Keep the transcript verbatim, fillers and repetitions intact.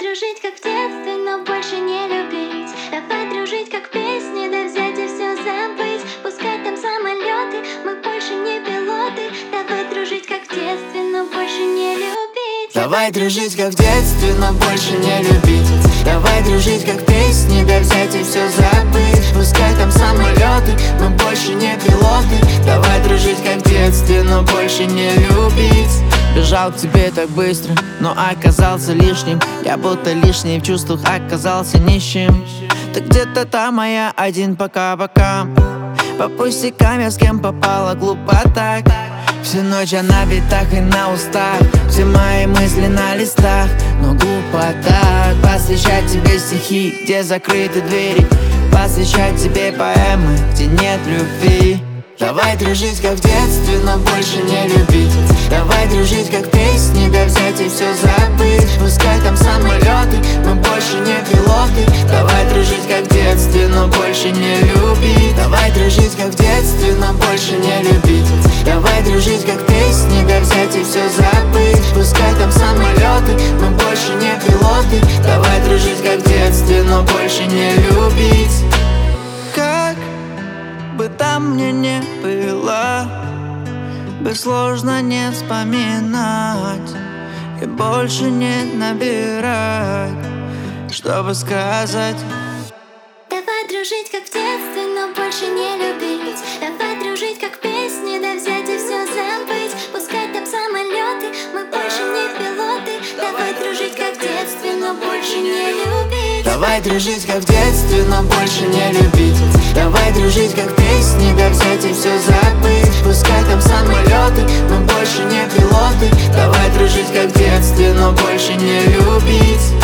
дружить, как в детстве, но больше не любить. Давай дружить, как песни, да взять и все забыть. Пускай там самолеты, мы больше не пилоты. Давай дружить, как в детстве, но больше не любить. Давай дружить, как в детстве, но больше не любить. Давай дружить, как песни, да взять и все забыть. Пускай там самолеты, мы больше не пилоты. Давай дружить, как в детстве, но больше не любить. Бежал к тебе так быстро, но оказался лишним. Я будто лишний в чувствах оказался нищим. Ты где-то там, а я один пока-пока. По пустякам я с кем попала, глупо так. Всю ночь я на битах и на устах. Все мои мысли на листах, но глупо так. Посвящать тебе стихи, где закрыты двери. Посвящать тебе поэмы, где нет любви. Давай дружить, как в детстве, но больше не любить. Давай дружить, как песни, да взять и все забыть. Пускай там самолеты, мы больше не пилоты. Давай дружить, как в детстве, но больше не любить. Давай дружить, как в детстве, но больше не любить. Давай дружить, как песни, да взять и все забыть. Пускай там самолеты, мы больше не пилоты. Давай дружить, как в детстве, но больше не любить. Как бы там мне не было, бы сложно не вспоминать и больше не набирать, чтобы сказать. Давай дружить, как в детстве, но больше не любить. Давай дружить, как песни, да взять и все забыть. Пускай там самолеты, мы больше не пилоты. Давай дружить, как в детстве, но больше не любить. Давай дружить, как в детстве, но больше не любить. Давай дружить, как песни, да взять и все забыть. Пускай там самолеты, мы больше не пилоты. Давай дружить, как в детстве, но больше не любить.